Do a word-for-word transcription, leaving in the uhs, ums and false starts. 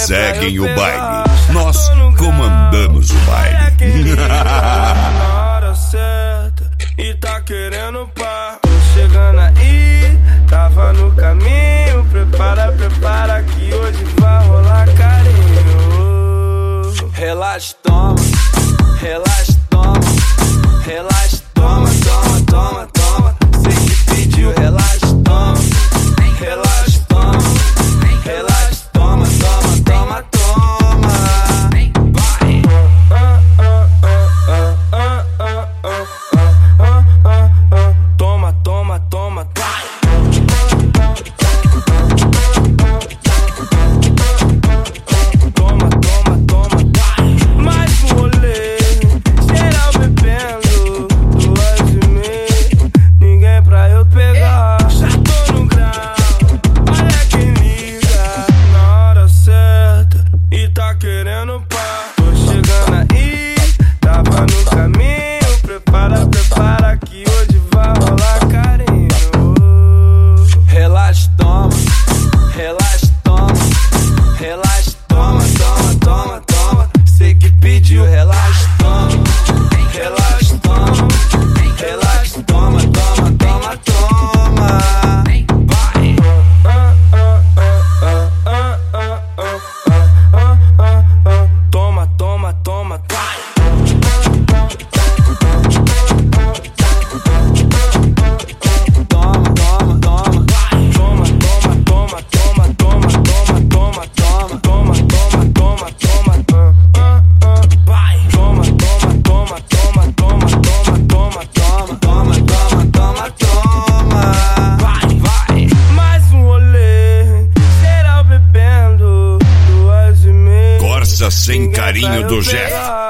seguem o baile. Nós comandamos o baile. Na hora certa e tá querendo pá. Chegando aí, tava no caminho. Prepara, prepara que hoje vai rolar carinho. Relaxa, toma, relaxa, toma, relaxa, toma, toma, toma, toma. Sei que pediu, relaxa, toma, relaxa, toma, relaxa, toma, toma, toma, toma. Vai. Toma, toma, toma, vai. Toma, toma, toma, vai. Mais um rolê, geral bebendo, duas e meia, ninguém pra eu pegar. Já tô no grau, olha quem liga. Na hora certa e tá querendo pá. Tô chegando aí, tava no caminho. Prepara, prepara que hoje vai rolar carinho. Relaxa, toma, relaxa, toma, relaxa, toma, toma, toma, toma. Sei que pediu, relaxa, toma, relaxa, toma, relaxa, toma, toma, toma, toma. Vai. Toma, toma, toma, vai. Toma, toma, toma, vai. Toma, toma, toma, toma, toma, toma, toma, toma, toma, toma, toma, toma, vai. Toma, toma, toma, toma, toma, toma, toma, toma, toma, toma, toma, vai, vai. Mais um rolê, geral bebendo, duas e meia. Corsa sem carinho do Jeff.